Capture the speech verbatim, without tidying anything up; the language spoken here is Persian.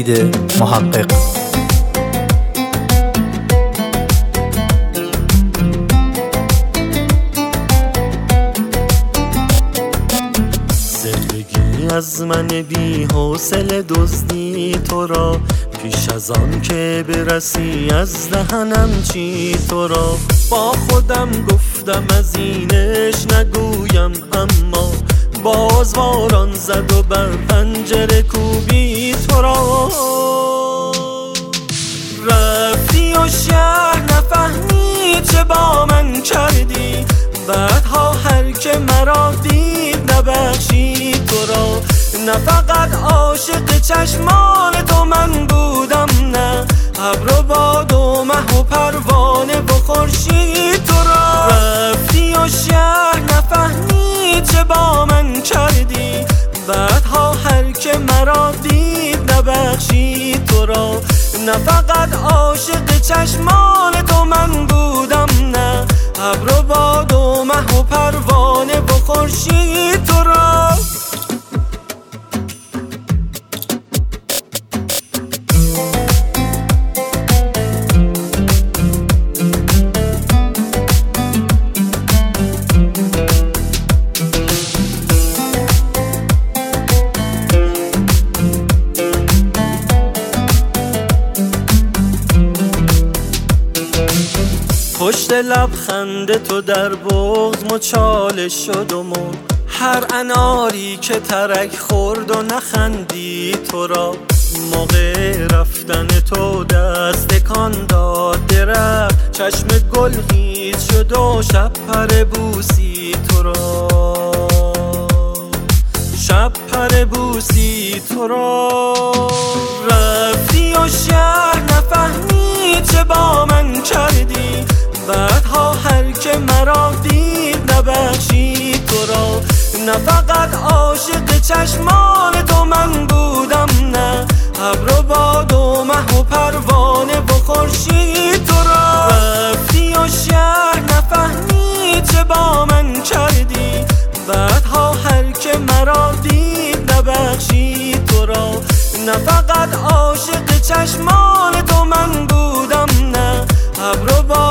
امید محقق. از من بی حوصله دزدی تو را، پیش از آن که برسی از دهنم چی تو را. با خودم گفتم از اینش نگویم، اما باز باران زد و بر پنجره کوبی تو را. رفتی و شهر نفهمی چه با من کردی، بعدها هر که مرا دید نبخشید تو را. نه فقط عاشق چشمان تو من بودم، نه ابر و باد و مه و پروانه و خورشید تو را. رفتی و شهر نفهمی چه با من کردی، بعدها هر که مرا دید نبخشید تو را. نه فقط عاشق چشمان تو من بودم، نه ابر و باد و مه و پروانه و خورشید تو را. پشت لبخند تو در بغض مچاله شد و مرد، هر اناری که ترک خورد و نخندید تو را. موقع رفتن تو دست تکان داد درخت، چشم گل خیز شد و شب پر بوسی تو را. شب پر بوسی تو را. رفتی و شهر نفهمی چه با من کردی، بعدها هر که مرا دید نبخشید تو را. نه فقط عاشق چشمان تو من بودم، نه ابر و باد و مه و پروانه و خورشید تو را. رفتی و شهر نفهمی چه با من کردی، بعدها هر که مرا دید نبخشید تو را. نه فقط عاشق چشمان تو من بودم، نه ابر و باد